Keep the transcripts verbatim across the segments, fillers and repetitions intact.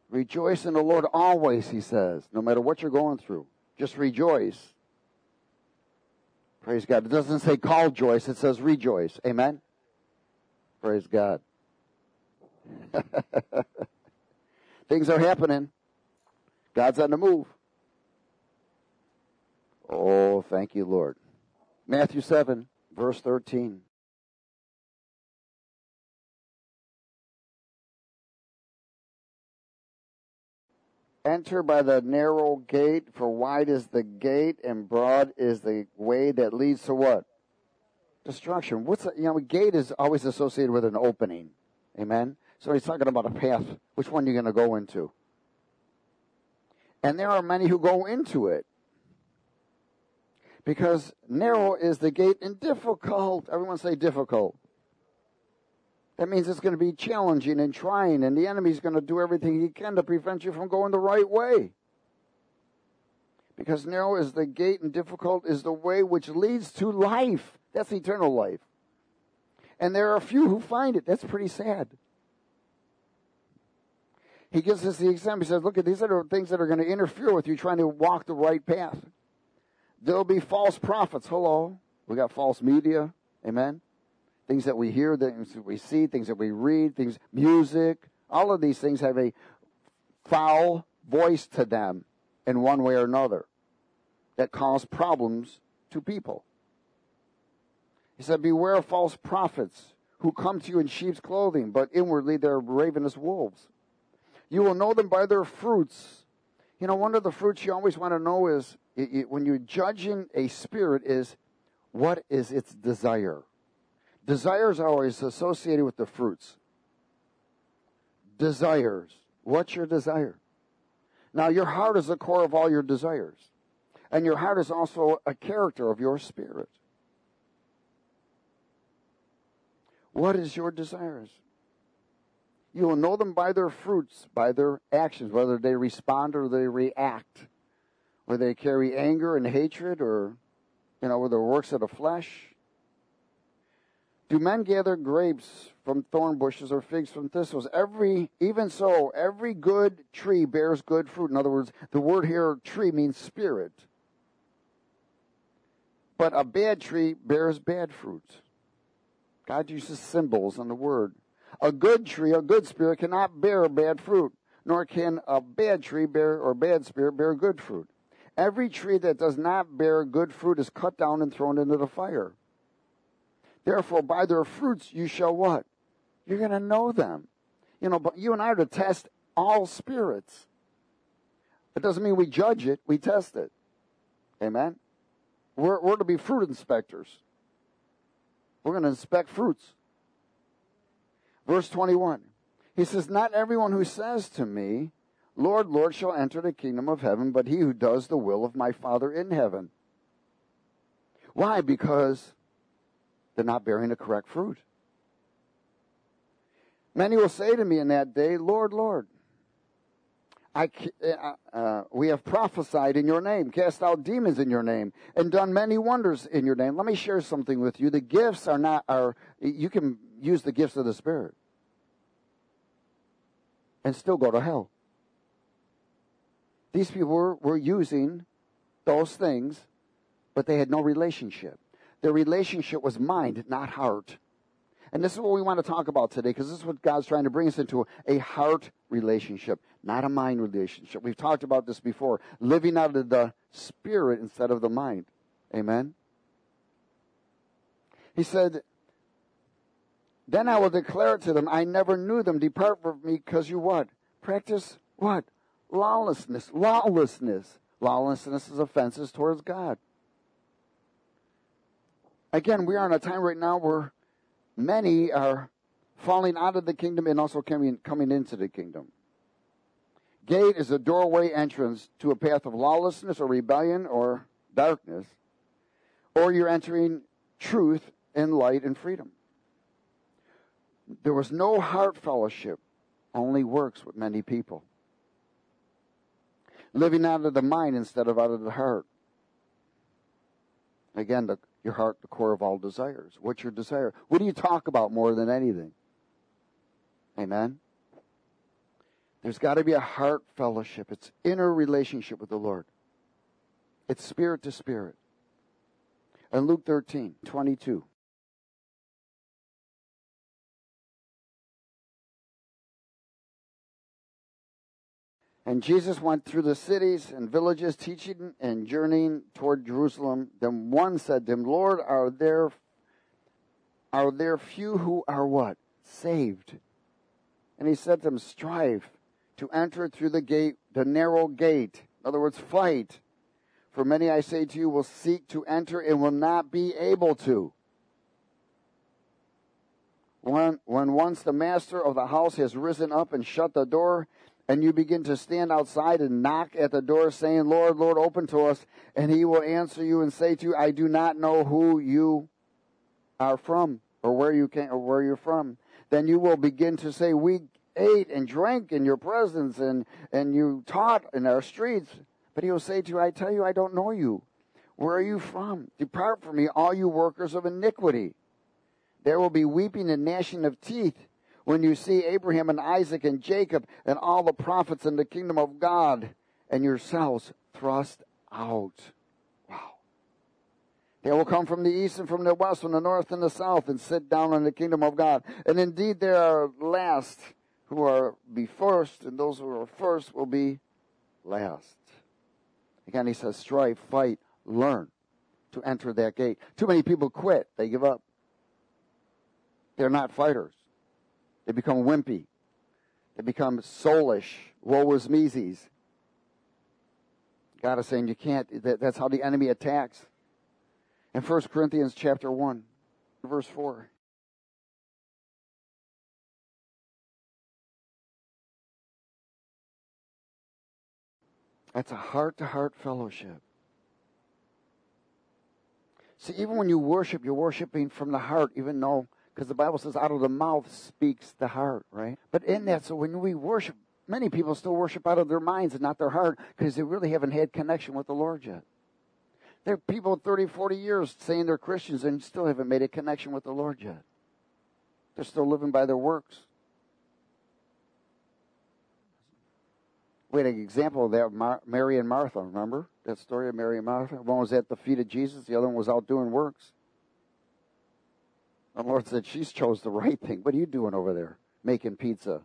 Rejoice in the Lord always, he says, no matter what you're going through. Just rejoice. Praise God. It doesn't say call joyce, it says rejoice. Amen? Praise God. Things are happening. God's on the move. Oh, thank you, Lord. Matthew seven, verse thirteen. Enter by the narrow gate, for wide is the gate and broad is the way that leads to what? Destruction. What's a, you know, a gate is always associated with an opening. Amen? So he's talking about a path. Which one are you going to go into? And there are many who go into it. Because narrow is the gate and difficult. Everyone say difficult. That means it's going to be challenging and trying, and the enemy's going to do everything he can to prevent you from going the right way. Because narrow is the gate and difficult is the way which leads to life. That's eternal life. And there are a few who find it. That's pretty sad. He gives us the example. He says, look, at these are the things that are going to interfere with you trying to walk the right path. There'll be false prophets. Hello. We got false media. Amen. Things that we hear, things that we see, things that we read, things, music. All of these things have a foul voice to them in one way or another that cause problems to people. He said, beware of false prophets who come to you in sheep's clothing, but inwardly they're ravenous wolves. You will know them by their fruits. You know, one of the fruits you always want to know is, it, it, when you're judging a spirit, is what is its desire? Desires are always associated with the fruits. Desires. What's your desire? Now, your heart is the core of all your desires. And your heart is also a character of your spirit. What is your desires? You will know them by their fruits, by their actions, whether they respond or they react, whether they carry anger and hatred, or, you know, whether works of the flesh. Do men gather grapes from thorn bushes or figs from thistles? Every, even so, every good tree bears good fruit. In other words, the word here, tree, means spirit. But a bad tree bears bad fruit. God uses symbols in the word. A good tree, a good spirit, cannot bear bad fruit, nor can a bad tree bear, or bad spirit bear good fruit. Every tree that does not bear good fruit is cut down and thrown into the fire. Therefore, by their fruits you shall what? You're going to know them. You know, but you and I are to test all spirits. It doesn't mean we judge it, we test it. Amen? We're, we're to be fruit inspectors. We're going to inspect fruits. Verse twenty-one. He says, not everyone who says to me, Lord, Lord, shall enter the kingdom of heaven, but he who does the will of my Father in heaven. Why? Because they're not bearing the correct fruit. Many will say to me in that day, Lord, Lord, I, uh, we have prophesied in your name, cast out demons in your name, and done many wonders in your name. Let me share something with you. The gifts are not, are you can use the gifts of the Spirit and still go to hell. These people were, were using those things, but they had no relationship. Their relationship was mind, not heart. And this is what we want to talk about today, because this is what God's trying to bring us into, a heart relationship, not a mind relationship. We've talked about this before, living out of the Spirit instead of the mind. Amen? He said, then I will declare it to them, I never knew them. Depart from me, because you what? Practice what? Lawlessness. Lawlessness. Lawlessness is offenses towards God. Again, we are in a time right now where many are falling out of the kingdom and also coming, coming into the kingdom. Gate is a doorway entrance to a path of lawlessness or rebellion or darkness. Or you're entering truth and light and freedom. There was no heart fellowship, only works with many people. Living out of the mind instead of out of the heart. Again, the, your heart, the core of all desires. What's your desire? What do you talk about more than anything? Amen? There's got to be a heart fellowship. It's inner relationship with the Lord. It's spirit to spirit. And Luke thirteen, twenty-two. And Jesus went through the cities and villages, teaching and journeying toward Jerusalem. Then one said to him, Lord, are there, are there few who are what? Saved. And he said to them, strive to enter through the gate, the narrow gate. In other words, fight. For many, I say to you, will seek to enter and will not be able to. When, when once the master of the house has risen up and shut the door, and you begin to stand outside and knock at the door, saying, Lord, Lord, open to us. And he will answer you and say to you, I do not know who you are from, or where you came, or where you're from. Then you will begin to say, we ate and drank in your presence, and, and you taught in our streets. But he will say to you, I tell you, I don't know you. Where are you from? Depart from me, all you workers of iniquity. There will be weeping and gnashing of teeth when you see Abraham and Isaac and Jacob and all the prophets in the kingdom of God, and yourselves thrust out. Wow. They will come from the east and from the west, from the north and the south, and sit down in the kingdom of God. And indeed there are last who are be first, and those who are first will be last. Again, he says, strive, fight, learn to enter that gate. Too many people quit. They give up. They're not fighters. They become wimpy. They become soulish. Woe is me's. God is saying you can't. That, that's how the enemy attacks. In First Corinthians chapter one, verse four. That's a heart-to-heart fellowship. See, even when you worship, you're worshiping from the heart, even though, because the Bible says out of the mouth speaks the heart, right? But in that, so when we worship, many people still worship out of their minds and not their heart because they really haven't had connection with the Lord yet. There are people thirty, forty years saying they're Christians and still haven't made a connection with the Lord yet. They're still living by their works. We had an example of that, Mar- Mary and Martha, remember? That story of Mary and Martha? One was at the feet of Jesus, the other one was out doing works. The Lord said, she's chose the right thing. What are you doing over there? Making pizza.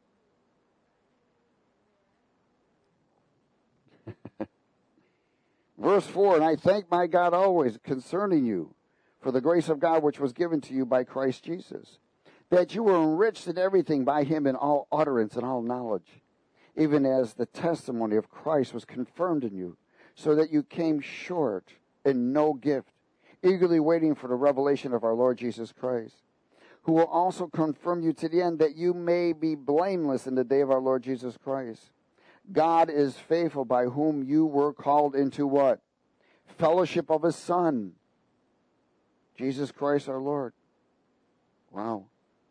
Verse four, and I thank my God always concerning you for the grace of God which was given to you by Christ Jesus, that you were enriched in everything by him in all utterance and all knowledge, even as the testimony of Christ was confirmed in you, so that you came short in no gift, eagerly waiting for the revelation of our Lord Jesus Christ, who will also confirm you to the end, that you may be blameless in the day of our Lord Jesus Christ. God is faithful, by whom you were called into what? Fellowship of his Son, Jesus Christ our Lord. Wow.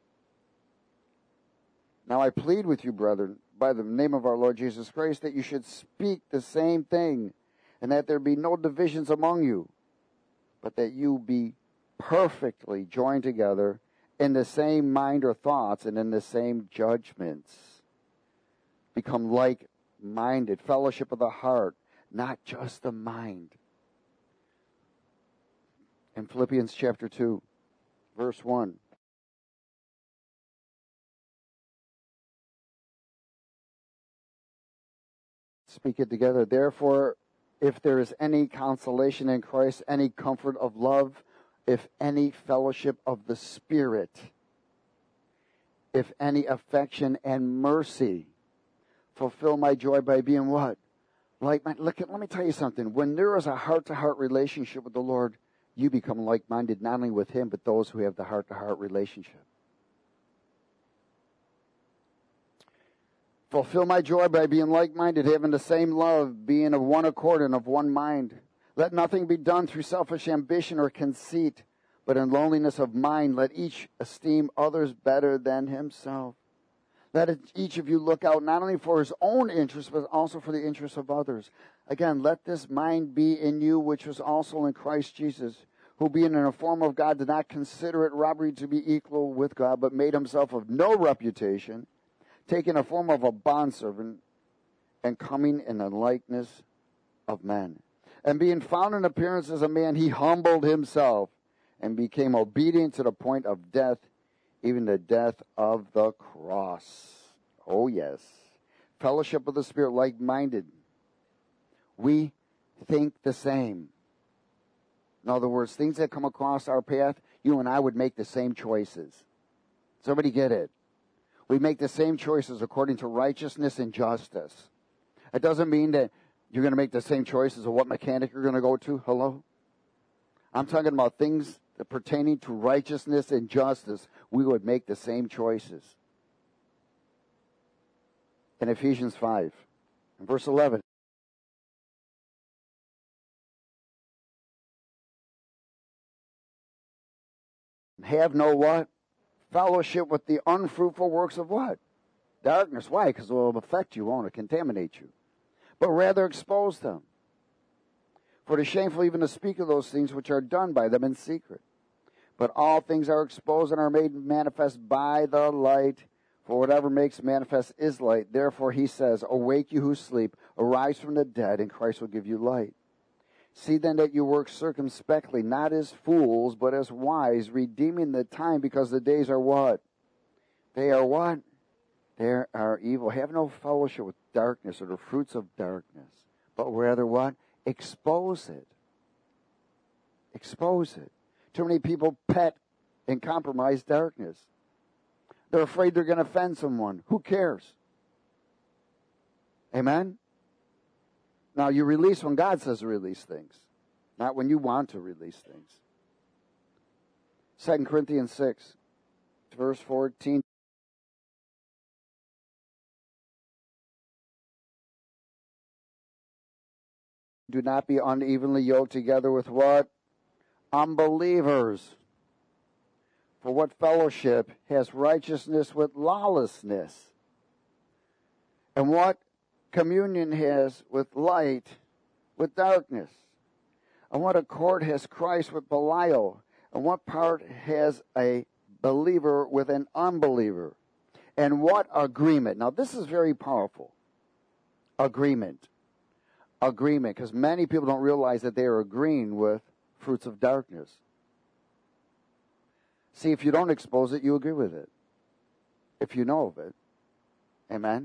Now I plead with you, brethren, by the name of our Lord Jesus Christ, that you should speak the same thing, and that there be no divisions among you, but that you be perfectly joined together in the same mind or thoughts and in the same judgments. Become like-minded, fellowship of the heart, not just the mind. In Philippians chapter two, verse one. Speak it together. Therefore, if there is any consolation in Christ, any comfort of love, if any fellowship of the Spirit, if any affection and mercy, fulfill my joy by being what? Like, look at, let me tell you something. When there is a heart-to-heart relationship with the Lord, you become like-minded not only with him, but those who have the heart-to-heart relationship. Fulfill my joy by being like-minded, having the same love, being of one accord and of one mind. Let nothing be done through selfish ambition or conceit, but in lowliness of mind, let each esteem others better than himself. Let each of you look out not only for his own interests, but also for the interests of others. Again, let this mind be in you, which was also in Christ Jesus, who being in the form of God did not consider it robbery to be equal with God, but made himself of no reputation, taking a form of a bondservant and coming in the likeness of men. And being found in appearance as a man, he humbled himself and became obedient to the point of death, even the death of the cross. Oh, yes. Fellowship of the Spirit, like-minded. We think the same. In other words, things that come across our path, you and I would make the same choices. Somebody get it? We make the same choices according to righteousness and justice. It doesn't mean that you're going to make the same choices of what mechanic you're going to go to. Hello? I'm talking about things that pertaining to righteousness and justice. We would make the same choices. In Ephesians five, in verse eleven. Have no what? Fellowship with the unfruitful works of what? Darkness. Why? Because it will affect you, won't it? Contaminate you. But rather expose them. For it is shameful even to speak of those things which are done by them in secret. But all things are exposed and are made manifest by the light. For whatever makes manifest is light. Therefore he says, awake you who sleep, arise from the dead, and Christ will give you light. See then that you work circumspectly, not as fools, but as wise, redeeming the time, because the days are what? They are what? They are evil. Have no fellowship with darkness or the fruits of darkness, but rather what? Expose it. Expose it. Too many people pet and compromise darkness. They're afraid they're going to offend someone. Who cares? Amen? Now, you release when God says to release things, not when you want to release things. Second Corinthians six, verse fourteen. Do not be unevenly yoked together with what? Unbelievers. For what fellowship has righteousness with lawlessness? And what communion has with light, with darkness? And what accord has Christ with Belial? And what part has a believer with an unbeliever? And what agreement? Now this is very powerful. Agreement. Agreement. Because many people don't realize that they are agreeing with fruits of darkness. See, if you don't expose it, you agree with it. If you know of it. Amen?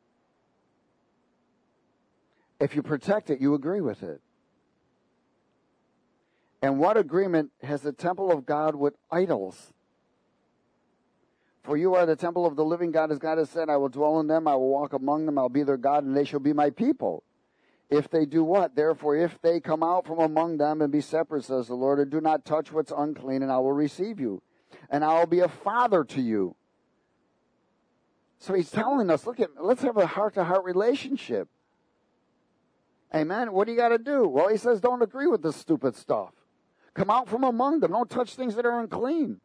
If you protect it, you agree with it. And what agreement has the temple of God with idols? For you are the temple of the living God, as God has said, I will dwell in them, I will walk among them, I'll be their God, and they shall be my people. If they do what? Therefore, if they come out from among them and be separate, says the Lord, and do not touch what's unclean, and I will receive you. And I will be a father to you. So he's telling us, look at, let's have a heart-to-heart relationship. Amen. What do you got to do? Well, he says, don't agree with this stupid stuff. Come out from among them. Don't touch things that are unclean.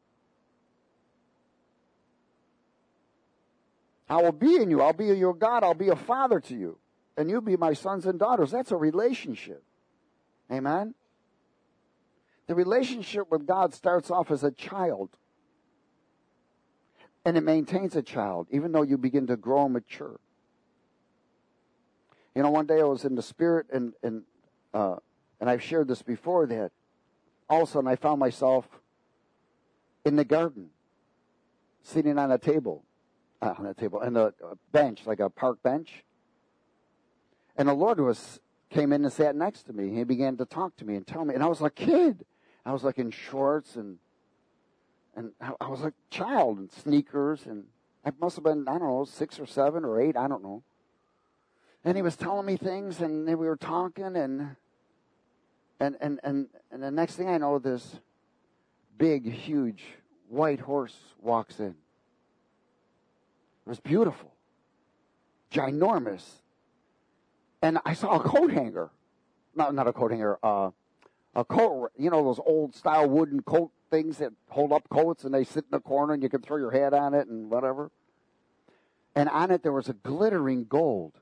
I will be in you. I'll be your God. I'll be a father to you. And you'll be my sons and daughters. That's a relationship. Amen. The relationship with God starts off as a child. And it maintains a child, even though you begin to grow and mature. You know, one day I was in the Spirit, and and uh, and I've shared this before, that all of a sudden I found myself in the garden, sitting on a table, uh, on a table, and a, a bench, like a park bench. And the Lord was came in and sat next to me. He began to talk to me and tell me, and I was like a kid. I was like in shorts, and and I was like a child in sneakers, and I must have been, I don't know, six or seven or eight, I don't know. And he was telling me things, and we were talking, and and and and, and the next thing I know, this big, huge white horse walks in. It was beautiful, ginormous. And I saw a coat hanger. Not, not a coat hanger, uh, a coat, you know, those old style wooden coat things that hold up coats, and they sit in the corner and you can throw your hat on it and whatever. And on it there was a glittering gold.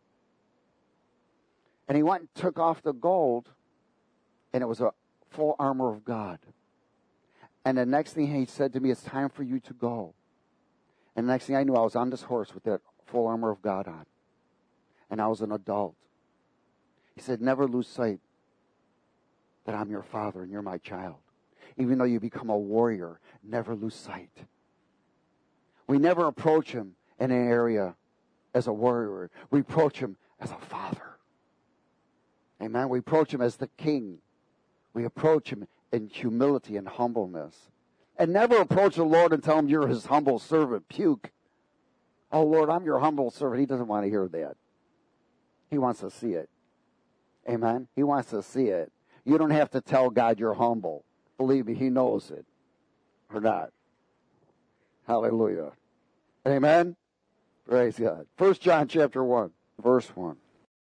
And he went and took off the gold, and it was a full armor of God. And the next thing he said to me, it's time for you to go. And the next thing I knew, I was on this horse with that full armor of God on. And I was an adult. He said, never lose sight that I'm your father and you're my child. Even though you become a warrior, never lose sight. We never approach him in an area as a warrior. We approach him as a father. Amen. We approach him as the king. We approach him in humility and humbleness. And never approach the Lord and tell him you're his humble servant. Puke. Oh, Lord, I'm your humble servant. He doesn't want to hear that. He wants to see it. Amen. He wants to see it. You don't have to tell God you're humble. Believe me, he knows it. Or not. Hallelujah. Amen. Praise God. First John chapter one, verse one.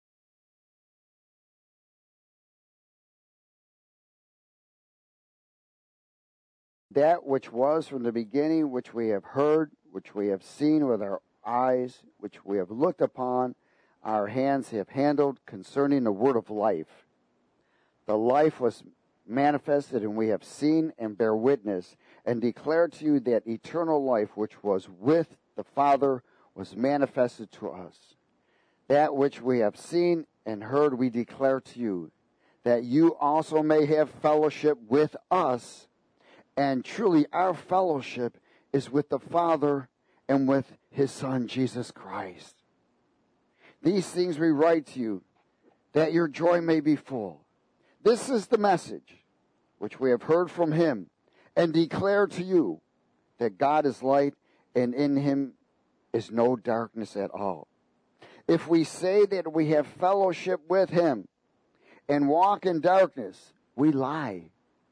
That which was from the beginning, which we have heard, which we have seen with our eyes, which we have looked upon, our hands have handled concerning the word of life. The life was manifested, and we have seen and bear witness, and declare to you that eternal life which was with the Father was manifested to us. That which we have seen and heard we declare to you, that you also may have fellowship with us. And truly our fellowship is with the Father and with his Son, Jesus Christ. These things we write to you, that your joy may be full. This is the message which we have heard from him and declare to you, that God is light and in him is no darkness at all. If we say that we have fellowship with him and walk in darkness, we lie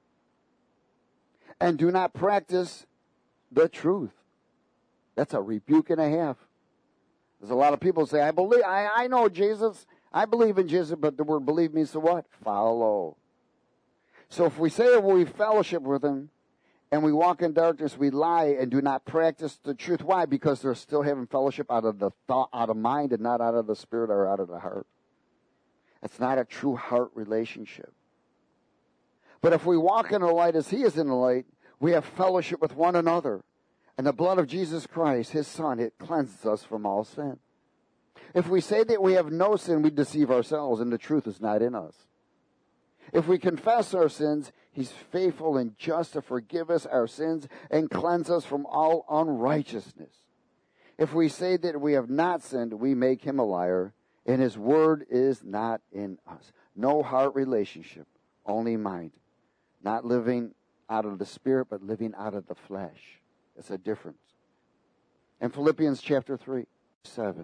and do not practice the truth. That's a rebuke and a half. There's a lot of people say, I believe, I, I know Jesus, I believe in Jesus, but the word believe means to what? Follow. So if we say that we fellowship with him and we walk in darkness, we lie and do not practice the truth. Why? Because they're still having fellowship out of the thought, out of mind, and not out of the spirit or out of the heart. It's not a true heart relationship. But if we walk in the light as he is in the light, we have fellowship with one another. And the blood of Jesus Christ, his Son, it cleanses us from all sin. If we say that we have no sin, we deceive ourselves, and the truth is not in us. If we confess our sins, he's faithful and just to forgive us our sins and cleanse us from all unrighteousness. If we say that we have not sinned, we make him a liar, and his word is not in us. No heart relationship, only mind. Not living out of the spirit, but living out of the flesh. It's a difference. In Philippians chapter three, seven.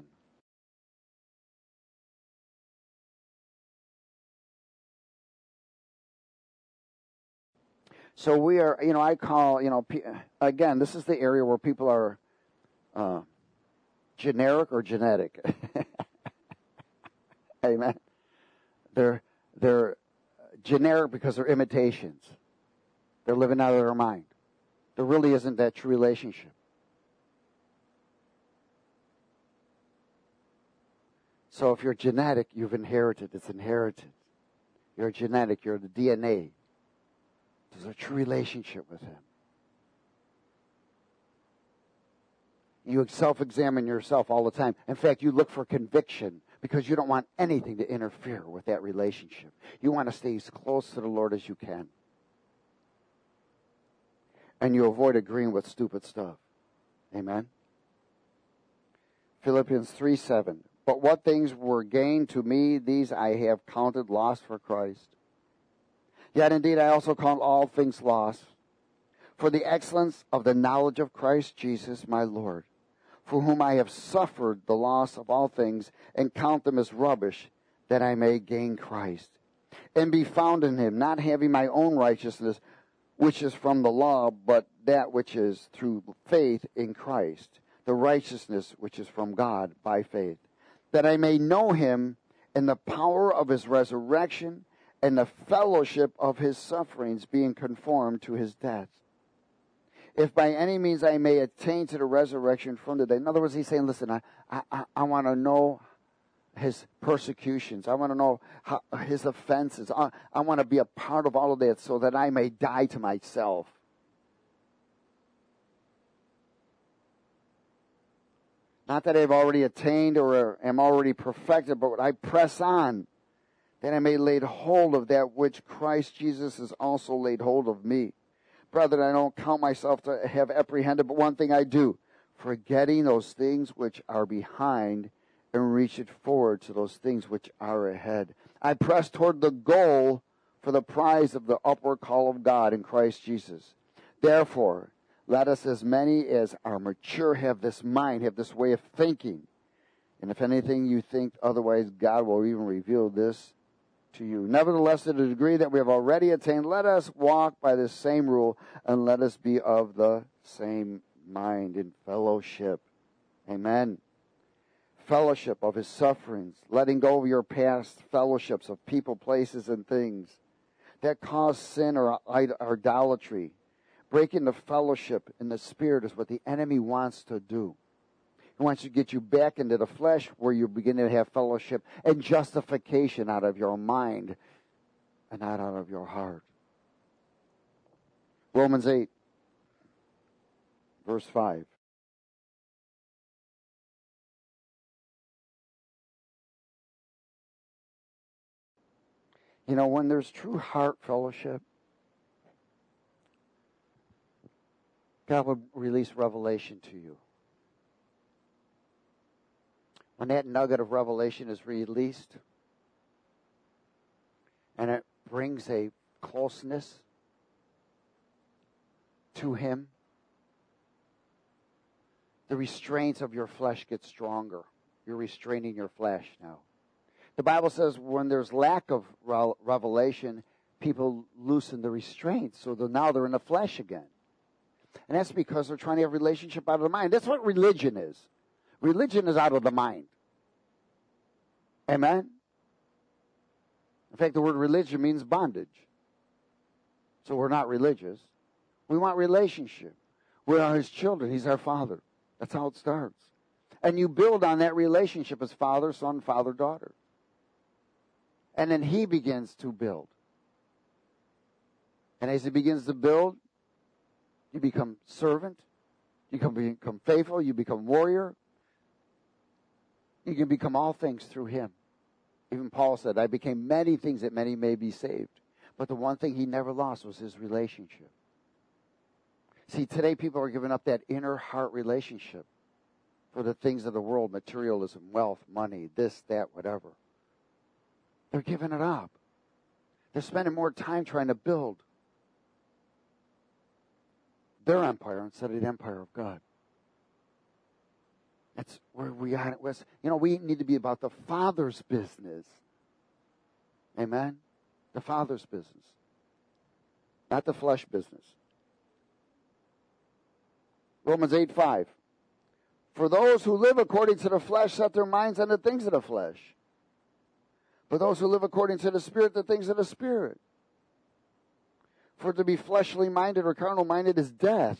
So we are, you know, I call, you know, again, this is the area where people are uh, generic or genetic. Amen. They're, they're generic because they're imitations. They're living out of their mind. There really isn't that true relationship. So if you're genetic, you've inherited. It's inherited. You're genetic. You're the D N A. There's a true relationship with him. You self-examine yourself all the time. In fact, you look for conviction because you don't want anything to interfere with that relationship. You want to stay as close to the Lord as you can. And you avoid agreeing with stupid stuff. Amen? Philippians three seven. But what things were gained to me, these I have counted loss for Christ. Yet indeed I also count all things lost for the excellence of the knowledge of Christ Jesus my Lord, for whom I have suffered the loss of all things, and count them as rubbish, that I may gain Christ, and be found in him, not having my own righteousness, which is from the law, but that which is through faith in Christ, the righteousness which is from God by faith, that I may know him in the power of his resurrection, and the fellowship of his sufferings, being conformed to his death. If by any means I may attain to the resurrection from the dead. In other words, he's saying, listen, I, I, I want to know his persecutions. I want to know how, his offenses. I, I want to be a part of all of that so that I may die to myself. Not that I've already attained or am already perfected, but I press on, that I may lay hold of that which Christ Jesus has also laid hold of me. Brethren, I don't count myself to have apprehended, but one thing I do, forgetting those things which are behind and reach it forward to those things which are ahead. I press toward the goal for the prize of the upward call of God in Christ Jesus. Therefore, let us, as many as are mature, have this mind, have this way of thinking. And if anything you think otherwise, God will even reveal this to you. Nevertheless, to the degree that we have already attained, let us walk by this same rule, and let us be of the same mind in fellowship. Amen. Fellowship of his sufferings, letting go of your past fellowships of people, places, and things that cause sin or idolatry. Breaking the fellowship in the Spirit is what the enemy wants to do. He wants to get you back into the flesh where you begin to have fellowship and justification out of your mind and not out of your heart. Romans eight, verse five. You know, when there's true heart fellowship, God will release revelation to you. When that nugget of revelation is released, and it brings a closeness to him, the restraints of your flesh get stronger. You're restraining your flesh now. The Bible says when there's lack of revelation, people loosen the restraints, so that now they're in the flesh again. And that's because they're trying to have a relationship out of the mind. That's what religion is. Religion is out of the mind. Amen? In fact, the word religion means bondage. So we're not religious. We want relationship. We are his children. He's our father. That's how it starts. And you build on that relationship as father, son, father, daughter. And then he begins to build. And as he begins to build, you become servant. You can become faithful. You become warrior. You can become all things through him. Even Paul said, I became many things that many may be saved. But the one thing he never lost was his relationship. See, today people are giving up that inner heart relationship for the things of the world, materialism, wealth, money, this, that, whatever. They're giving it up. They're spending more time trying to build their empire instead of the empire of God. That's where we are. You know, we need to be about the Father's business. Amen? The Father's business. Not the flesh business. Romans eight five. For those who live according to the flesh set their minds on the things of the flesh. But those who live according to the Spirit, the things of the Spirit. For to be fleshly minded or carnal minded is death.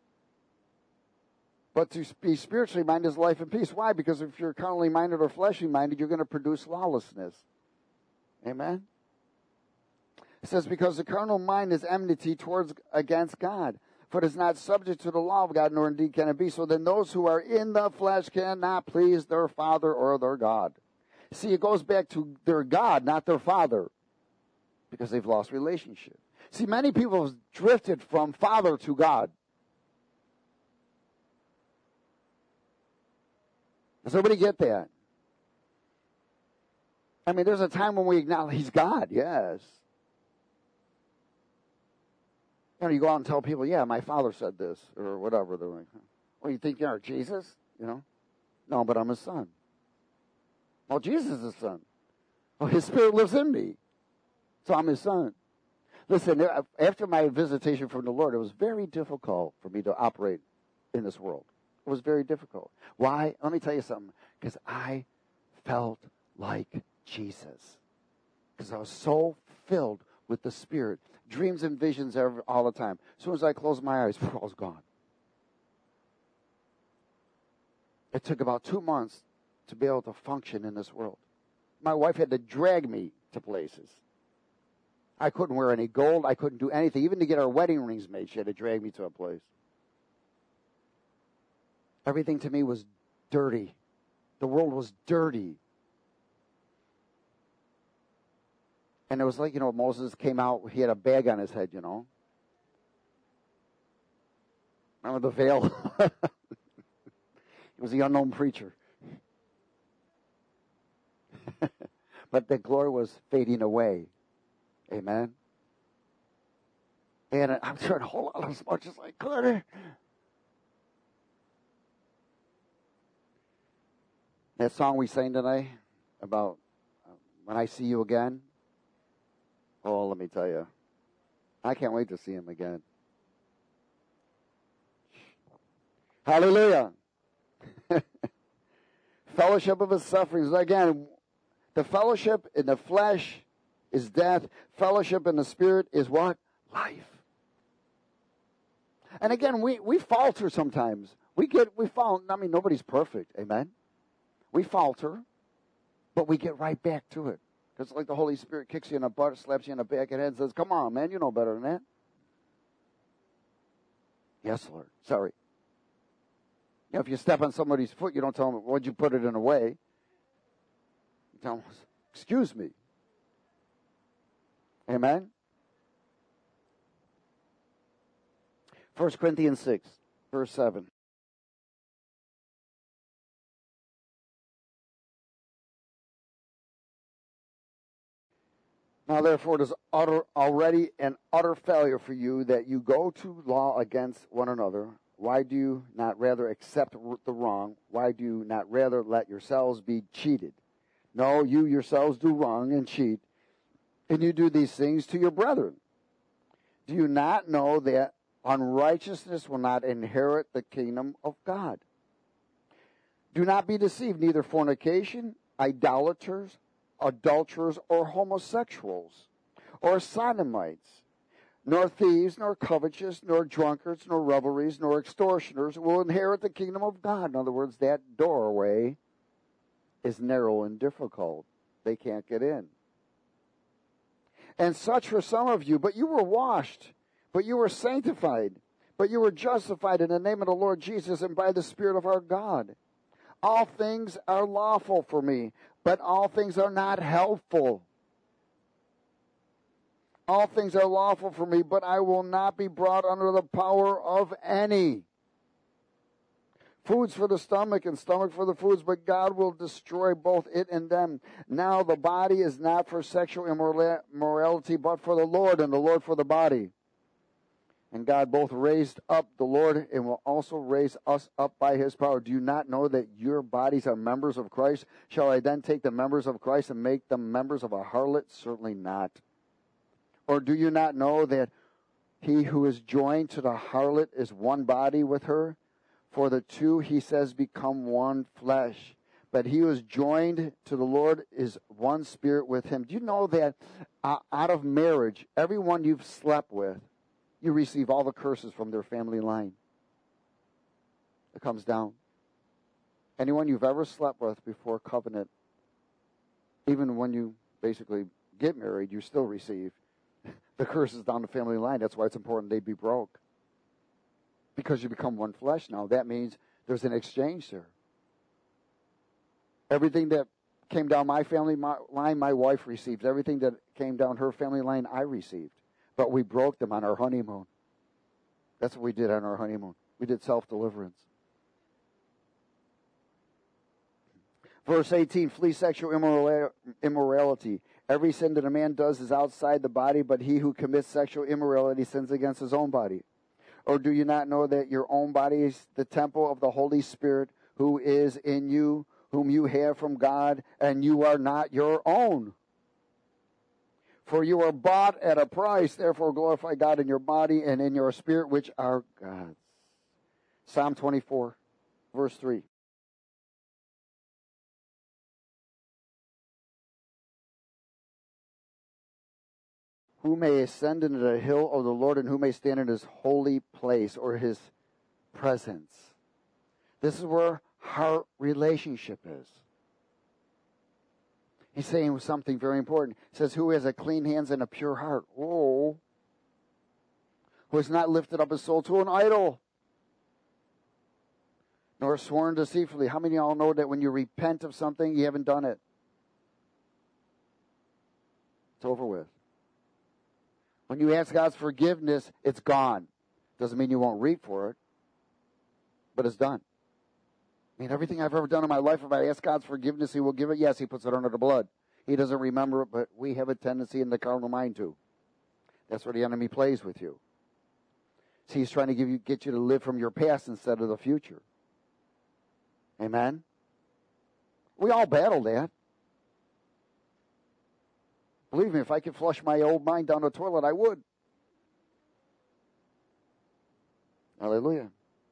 But to be spiritually minded is life and peace. Why? Because if you're carnally minded or fleshly minded, you're going to produce lawlessness. Amen? It says, because the carnal mind is enmity towards against God. For it is not subject to the law of God, nor indeed can it be. So then those who are in the flesh cannot please their Father or their God. See, it goes back to their God, not their Father. Because they've lost relationship. See, many people have drifted from Father to God. Does everybody get that? I mean, there's a time when we acknowledge He's God, yes. You know, you go out and tell people, yeah, my father said this, or whatever. They're like, well, you think you are Jesus? You know? No, but I'm his son. Well, Jesus is his son. Well, his spirit lives in me. So I'm his son. Listen, after my visitation from the Lord, it was very difficult for me to operate in this world. It was very difficult. Why? Let me tell you something. Because I felt like Jesus. Because I was so filled with the Spirit. Dreams and visions every, all the time. As soon as I closed my eyes, I was gone. It took about two months to be able to function in this world. My wife had to drag me to places. I couldn't wear any gold. I couldn't do anything. Even to get our wedding rings made, she had to drag me to a place. Everything to me was dirty. The world was dirty. And it was like, you know, Moses came out, he had a bag on his head, you know. Remember the veil? He was the unknown preacher. But the glory was fading away. Amen. And I'm trying to hold on as much as I could. That song we sang tonight about uh, when I see you again. Oh, let me tell you. I can't wait to see him again. Hallelujah. Fellowship of his sufferings. Again, the fellowship in the flesh is death. Fellowship in the spirit is what? Life. And again, we, we falter sometimes. We get, we fall. I mean, nobody's perfect. Amen. We falter, but we get right back to it. It's like the Holy Spirit kicks you in the butt, slaps you in the back of the head, and says, come on, man, you know better than that. Yes, Lord. Sorry. You know, if you step on somebody's foot, you don't tell them, why'd you put it in a way? You tell them, excuse me. Amen? First Corinthians six, verse seven. Now, therefore, it is utter, already an utter failure for you that you go to law against one another. Why do you not rather accept the wrong? Why do you not rather let yourselves be cheated? No, you yourselves do wrong and cheat, and you do these things to your brethren. Do you not know that unrighteousness will not inherit the kingdom of God? Do not be deceived, neither fornication, idolaters, adulterers, or homosexuals, or sodomites, nor thieves, nor covetous, nor drunkards, nor revelries, nor extortioners will inherit the kingdom of God. In other words, that doorway is narrow and difficult. They can't get in. And such for some of you, but you were washed, but you were sanctified, but you were justified in the name of the Lord Jesus and by the Spirit of our God. All things are lawful for me, but all things are not helpful. All things are lawful for me, but I will not be brought under the power of any. Foods for the stomach and stomach for the foods, but God will destroy both it and them. Now the body is not for sexual immorality, but for the Lord, and the Lord for the body. And God both raised up the Lord and will also raise us up by his power. Do you not know that your bodies are members of Christ? Shall I then take the members of Christ and make them members of a harlot? Certainly not. Or do you not know that he who is joined to the harlot is one body with her? For the two, he says, become one flesh. But he who is joined to the Lord is one spirit with him. Do you know that uh, out of marriage, everyone you've slept with, you receive all the curses from their family line? It comes down. Anyone you've ever slept with before covenant, even when you basically get married, you still receive the curses down the family line. That's why it's important they be broke. Because you become one flesh now. That means there's an exchange there. Everything that came down my family line, my wife received. Everything that came down her family line, I received. But we broke them on our honeymoon. That's what we did on our honeymoon. We did self-deliverance. Verse eighteen, flee sexual immorality. Every sin that a man does is outside the body, but he who commits sexual immorality sins against his own body. Or do you not know that your own body is the temple of the Holy Spirit who is in you, whom you have from God, and you are not your own? For you are bought at a price, therefore glorify God in your body and in your spirit, which are God's. Psalm twenty-four, verse three. Who may ascend into the hill of the Lord, and who may stand in his holy place or his presence? This is where heart relationship is. He's saying something very important. He says, who has a clean hands and a pure heart? Oh. Who has not lifted up his soul to an idol, nor sworn deceitfully. How many of y'all know that when you repent of something, you haven't done it? It's over with. When you ask God's forgiveness, it's gone. Doesn't mean you won't reap for it, but it's done. I mean, everything I've ever done in my life, if I ask God's forgiveness, He will give it. Yes, He puts it under the blood. He doesn't remember it, but we have a tendency in the carnal mind to. That's where the enemy plays with you. See, he's trying to give you, get you to live from your past instead of the future. Amen? We all battle that. Believe me, if I could flush my old mind down the toilet, I would. Hallelujah.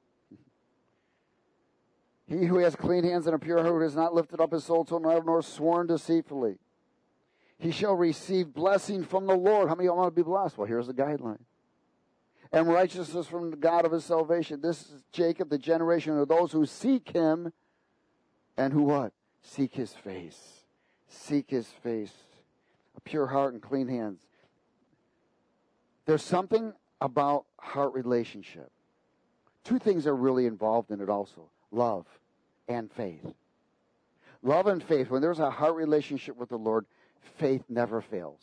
He who has clean hands and a pure heart has not lifted up his soul to another, nor sworn deceitfully. He shall receive blessing from the Lord. How many of you want to be blessed? Well, here's the guideline. And righteousness from the God of his salvation. This is Jacob, the generation of those who seek him and who what? Seek his face. Seek his face. A pure heart and clean hands. There's something about heart relationship. Two things are really involved in it also. Love and faith. Love and faith. When there's a heart relationship with the Lord, faith never fails.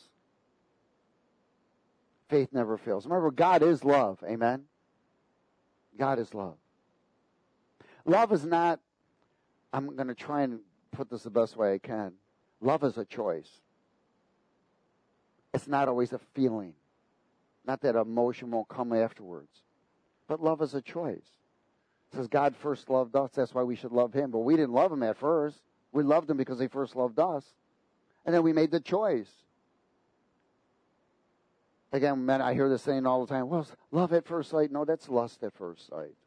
Faith never fails. Remember, God is love. Amen? God is love. Love is not, I'm going to try and put this the best way I can. Love is a choice. It's not always a feeling. Not that emotion won't come afterwards. But love is a choice. It says God first loved us. That's why we should love him. But we didn't love him at first. We loved him because he first loved us. And then we made the choice. Again, men, I hear this saying all the time. Well, love at first sight. No, that's lust at first sight.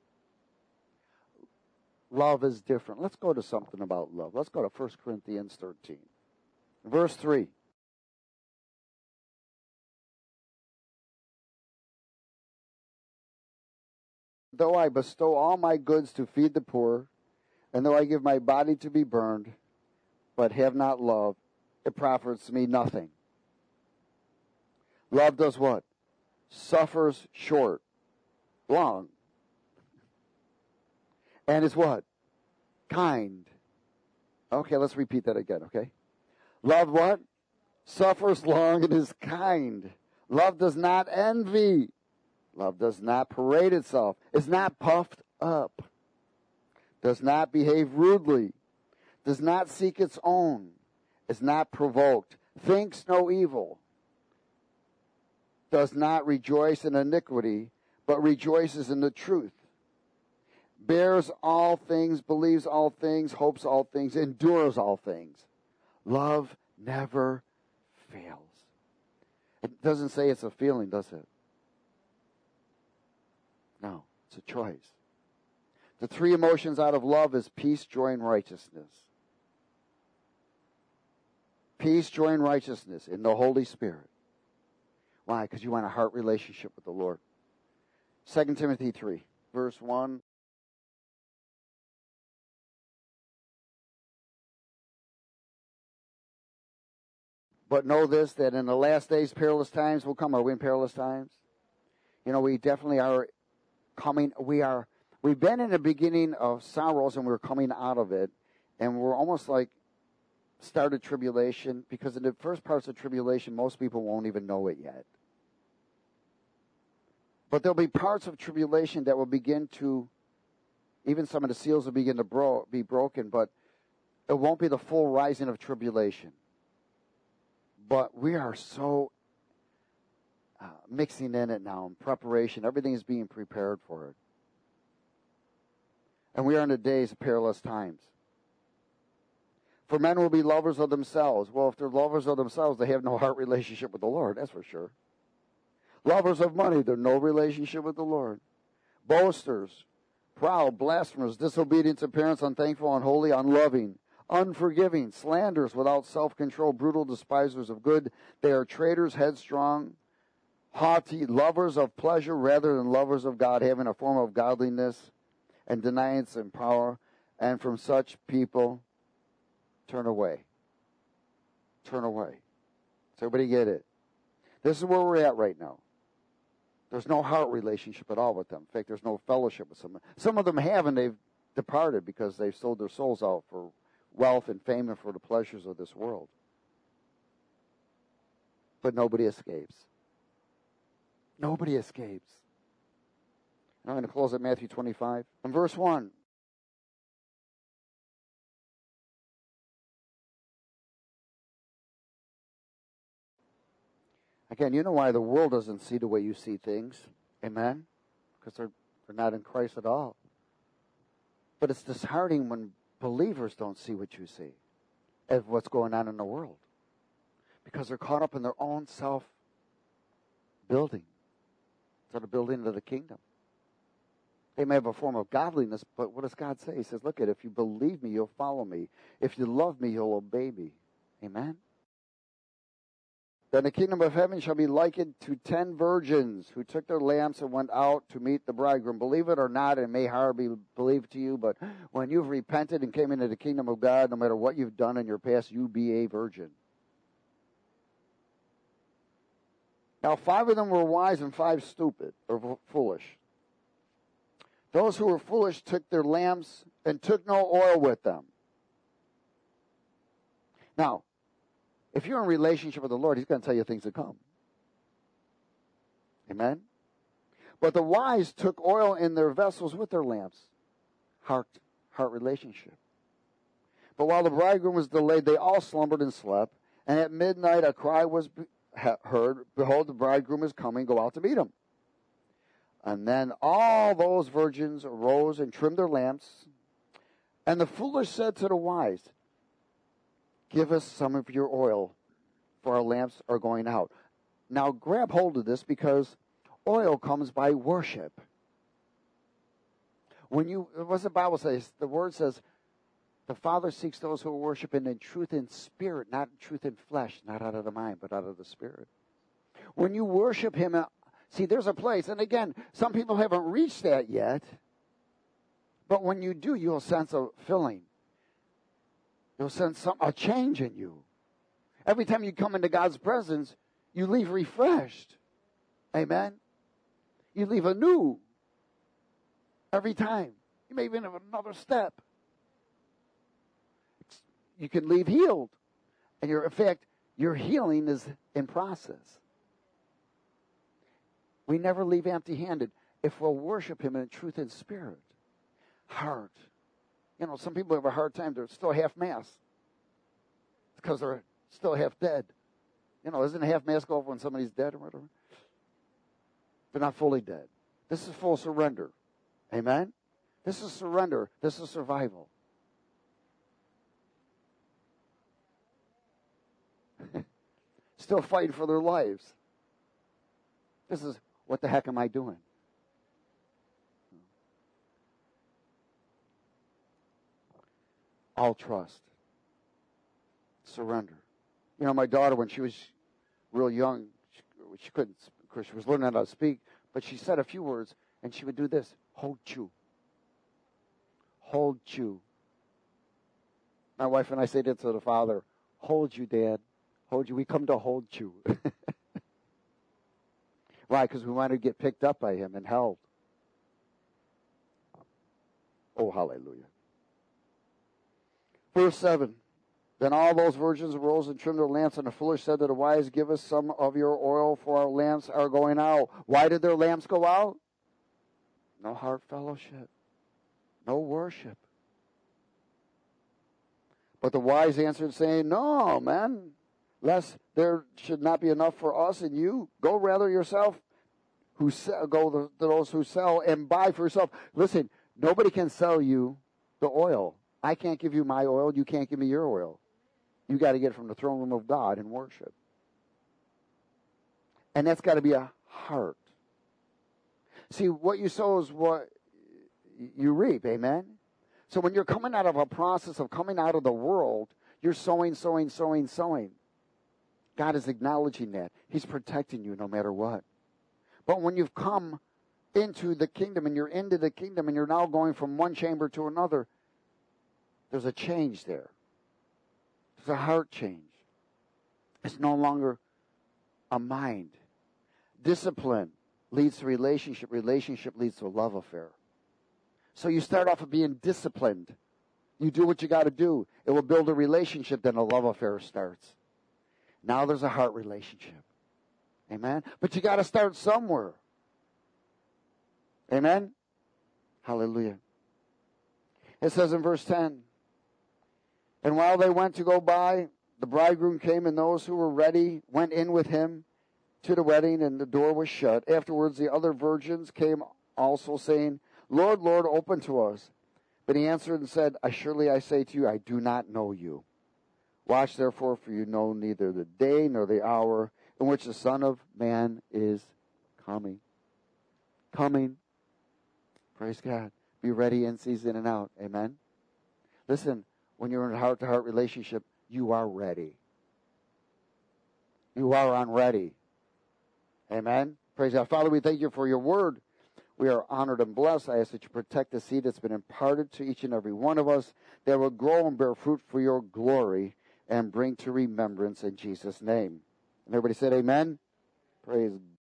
Love is different. Let's go to something about love. Let's go to First Corinthians thirteen. Verse three. Though I bestow all my goods to feed the poor, and though I give my body to be burned, but have not love, it profits me nothing. Love does what? Suffers short, long. And is what? Kind. Okay, let's repeat that again, okay? Love what? Suffers long and is kind. Love does not envy. Love does not parade itself, is not puffed up, does not behave rudely, does not seek its own, is not provoked, thinks no evil, does not rejoice in iniquity, but rejoices in the truth, bears all things, believes all things, hopes all things, endures all things. Love never fails. It doesn't say it's a feeling, does it? No, it's a choice. The three emotions out of love is peace, joy, and righteousness. Peace, joy, and righteousness in the Holy Spirit. Why? Because you want a heart relationship with the Lord. Second Timothy three, verse one. But know this, that in the last days perilous times will come. Are we in perilous times? You know, we definitely are coming, we are, we've been in the beginning of sorrows and we're coming out of it. And we're almost like started tribulation, because in the first parts of tribulation, most people won't even know it yet. But there'll be parts of tribulation that will begin to, even some of the seals will begin to bro- be broken, but it won't be the full rising of tribulation. But we are so uh, mixing in it now in preparation. Everything is being prepared for it. And we are in the days of perilous times. For men will be lovers of themselves. Well, if they're lovers of themselves, they have no heart relationship with the Lord, that's for sure. Lovers of money, they're no relationship with the Lord. Boasters, proud, blasphemers, disobedient to parents, unthankful, unholy, unloving, unforgiving, slanderers, without self-control, brutal, despisers of good. They are traitors, headstrong, haughty, lovers of pleasure rather than lovers of God, having a form of godliness and denying its power. And from such people, turn away. Turn away. Does everybody get it? This is where we're at right now. There's no heart relationship at all with them. In fact, there's no fellowship with some. Some of them have, and they've departed because they've sold their souls out for wealth and fame and for the pleasures of this world. But nobody escapes. Nobody escapes. I'm going to close at Matthew twenty-five. In verse one. Again, you know why the world doesn't see the way you see things. Amen? Because they're, they're not in Christ at all. But it's disheartening when believers don't see what you see of what's going on in the world. Because they're caught up in their own self-building. Instead of building into the kingdom. They may have a form of godliness, but what does God say? He says, look at, if you believe me, you'll follow me. If you love me, you'll obey me. Amen? Then the kingdom of heaven shall be likened to ten virgins who took their lamps and went out to meet the bridegroom. Believe it or not, it may hardly be believed to you, but when you've repented and came into the kingdom of God, no matter what you've done in your past, you be a virgin. Now, five of them were wise and five stupid, or foolish. Those who were foolish took their lamps and took no oil with them. Now, if you're in a relationship with the Lord, He's going to tell you things to come. Amen? But the wise took oil in their vessels with their lamps. Heart, heart relationship. But while the bridegroom was delayed, they all slumbered and slept. And at midnight a cry was heard, behold, the bridegroom is coming, go out to meet him. And then all those virgins arose and trimmed their lamps. And the foolish said to the wise, give us some of your oil, for our lamps are going out. Now grab hold of this, because oil comes by worship. When you, what's the Bible says? The word says, the Father seeks those who worship Him in truth and spirit, not in truth and flesh, not out of the mind, but out of the spirit. When you worship Him, see, there's a place, and again, some people haven't reached that yet, but when you do, you'll sense a filling. You'll sense some, a change in you. Every time you come into God's presence, you leave refreshed. Amen? You leave anew. Every time. You may even have another step. You can leave healed. And your, in fact, your healing is in process. We never leave empty-handed if we'll worship Him in truth and spirit. Heart. You know, some people have a hard time. They're still half mass. Because they're still half dead. You know, isn't half mass go over when somebody's dead or whatever? They're not fully dead. This is full surrender. Amen? This is surrender. This is survival. Still fighting for their lives. This is, what the heck am I doing? All trust. Surrender. You know, my daughter, when she was real young, she, she couldn't, of course, she was learning how to speak, but she said a few words, and she would do this. Hold you. Hold you. My wife and I say that to the Father. Hold you, Dad. Hold you. We come to hold you. Why? Because we want to get picked up by Him and held. Oh, hallelujah. Verse seven. Then all those virgins arose and trimmed their lamps, and the foolish said to the wise, give us some of your oil, for our lamps are going out. Why did their lamps go out? No heart fellowship. No worship. But the wise answered, saying, no, man, lest there should not be enough for us and you. Go rather yourself, who sell, go to those who sell, and buy for yourself. Listen, nobody can sell you the oil. I can't give you my oil. You can't give me your oil. You got to get it from the throne room of God and worship. And that's got to be a heart. See, what you sow is what you reap, amen? So when you're coming out of a process of coming out of the world, you're sowing, sowing, sowing, sowing. God is acknowledging that. He's protecting you no matter what. But when you've come into the kingdom and you're into the kingdom and you're now going from one chamber to another, there's a change there. There's a heart change. It's no longer a mind. Discipline leads to relationship. Relationship leads to a love affair. So you start off with being disciplined. You do what you got to do. It will build a relationship, then a love affair starts. Now there's a heart relationship. Amen? But you got to start somewhere. Amen? Hallelujah. It says in verse ten, and while they went to go by, the bridegroom came, and those who were ready went in with him to the wedding, and the door was shut. Afterwards, the other virgins came also, saying, Lord, Lord, open to us. But he answered and said, Surely I say to you, I do not know you. Watch therefore, for you know neither the day nor the hour in which the Son of Man is coming. Coming. Praise God. Be ready in season and out. Amen. Listen, when you're in a heart-to-heart relationship, you are ready. You are on ready. Amen. Praise God. Father, we thank you for your word. We are honored and blessed. I ask that you protect the seed that's been imparted to each and every one of us, that will grow and bear fruit for your glory and bring to remembrance in Jesus' name. And everybody said amen. Praise God.